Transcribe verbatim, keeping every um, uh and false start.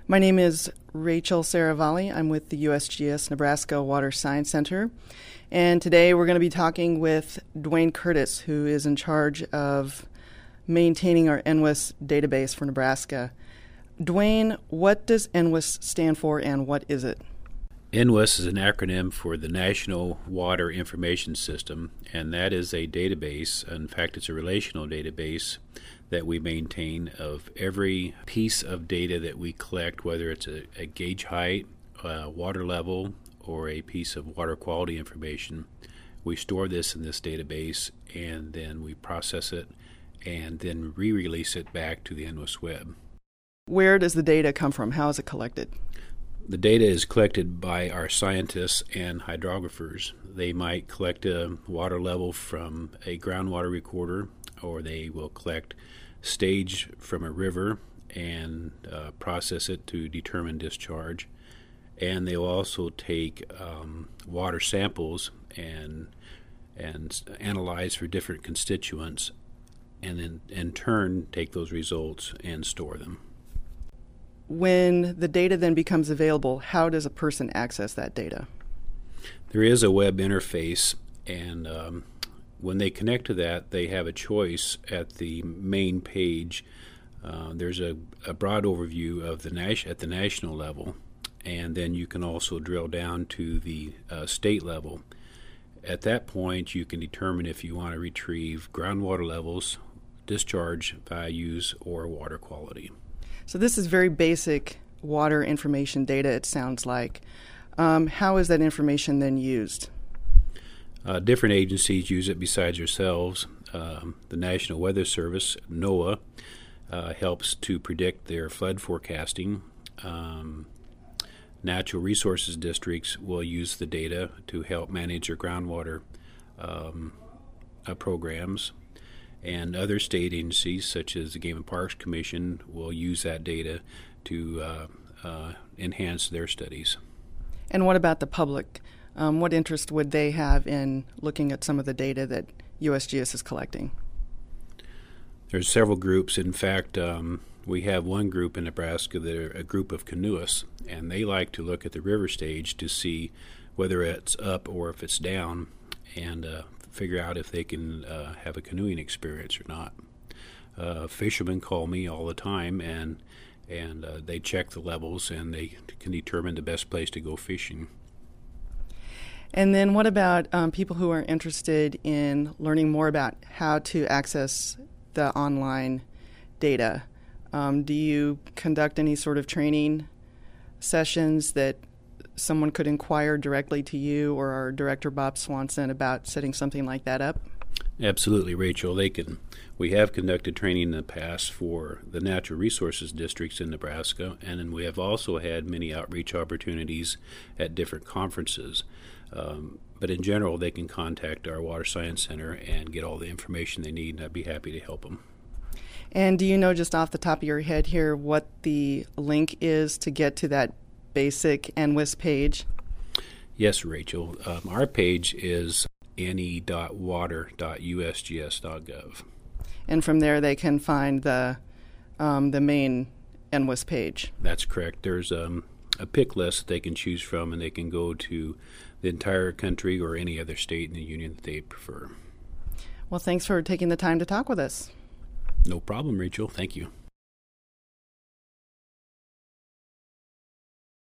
My name is Rachel Saravalli. I'm with the U S G S Nebraska Water Science Center. And today we're going to be talking with Dwayne Curtis, who is in charge of maintaining our N W S database for Nebraska. Dwayne, what does N W S stand for and what is it? N W S is an acronym for the National Water Information System, and that is a database. In fact, it's a relational database that we maintain of every piece of data that we collect, whether it's a, a gauge height, uh, water level, or a piece of water quality information. We store this in this database, and then we process it, and then re-release it back to the N W S web. Where does the data come from? How is it collected? The data is collected by our scientists and hydrographers. They might collect a water level from a groundwater recorder, or they will collect stage from a river and uh, process it to determine discharge. And they will also take um, water samples and and analyze for different constituents, and then in turn take those results and store them. When the data then becomes available, how does a person access that data? There is a web interface, and um, when they connect to that, they have a choice at the main page. Uh, there's a, a broad overview of the nas- at the national level, and then you can also drill down to the uh, state level. At that point, you can determine if you want to retrieve groundwater levels, discharge values, or water quality. So this is very basic water information data, it sounds like. Um, how is that information then used? Uh, different agencies use it besides yourselves. Um, the National Weather Service, NOAA, uh, helps to predict their flood forecasting. Um, natural resources districts will use the data to help manage their groundwater um, uh, programs. And other state agencies, such as the Game and Parks Commission, will use that data to uh, uh, enhance their studies. And what about the public? Um, what interest would they have in looking at some of the data that U S G S is collecting? There's several groups. In fact, um, we have one group in Nebraska that are a group of canoeists, and they like to look at the river stage to see whether it's up or if it's down, and uh, figure out if they can uh, have a canoeing experience or not. Uh, fishermen call me all the time, and and uh, they check the levels, and they can determine the best place to go fishing. And then what about um, people who are interested in learning more about how to access the online data? Um, do you conduct any sort of training sessions that someone could inquire directly to you or our director, Bob Swanson, about setting something like that up? Absolutely, Rachel. They can. We have conducted training in the past for the natural resources districts in Nebraska, and then we have also had many outreach opportunities at different conferences. Um, but in general, they can contact our Water Science Center and get all the information they need, and I'd be happy to help them. And do you know just off the top of your head here what the link is to get to that basic N W S page? Yes, Rachel. Um, our page is n e dot water dot u s g s dot gov. And from there they can find the um, the main N W S page. That's correct. There's um, a pick list they can choose from, and they can go to the entire country or any other state in the union that they prefer. Well, thanks for taking the time to talk with us. No problem, Rachel. Thank you.